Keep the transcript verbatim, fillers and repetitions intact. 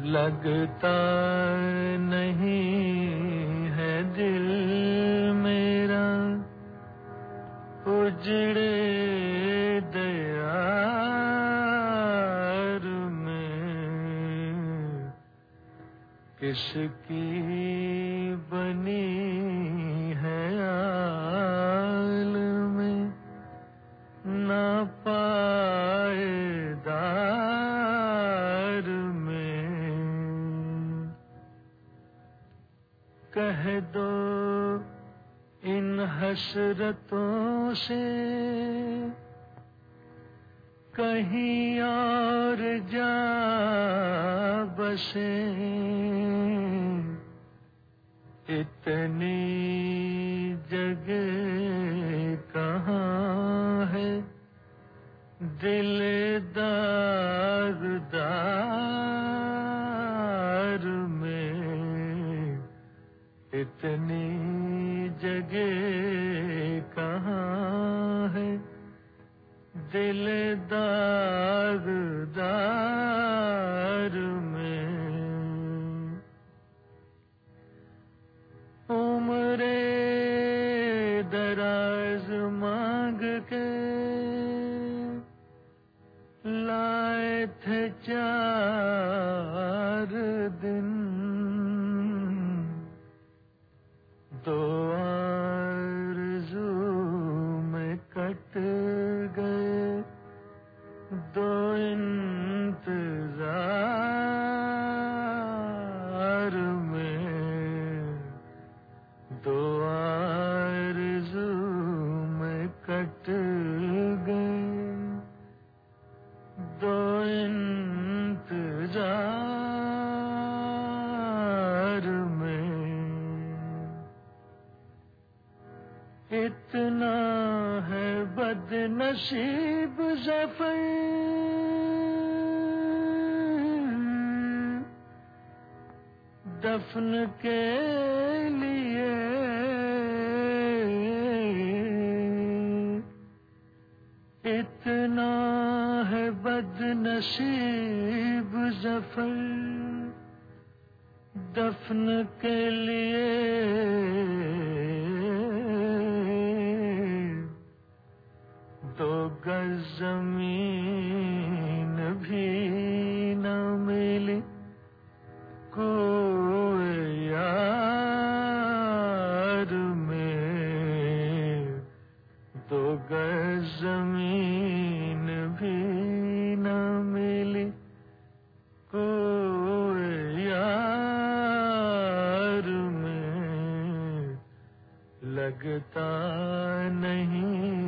لگتا نہیں ہے دل میرا اجڑے دیار میں، کس کی بنی ہے عالم نہ پائیدار میں، کہہ دو ان حسرتوں سے کہیں اور جا بسیں، اتنی جگہ کہاں ہے دل دار دار میں، اتنی جگہ کہاں ہے دل دار دار میں، عمر دراز مانگ کے لائے تھے چار دن، دو آرزو میں کٹ گئے دو انتظار میں، دو آرزو میں کٹ گئے دو انتظار میں، اتنا ہے بد نصیب ظفر دفن کے لیے، اتنا ہے بد نصیب ظفر دفن کے لیے، دو گز زمین بھی نہ ملی کوئی یار میں، دو گز زمین بھی نہ ملی کوئی یار میں، لگتا نہیں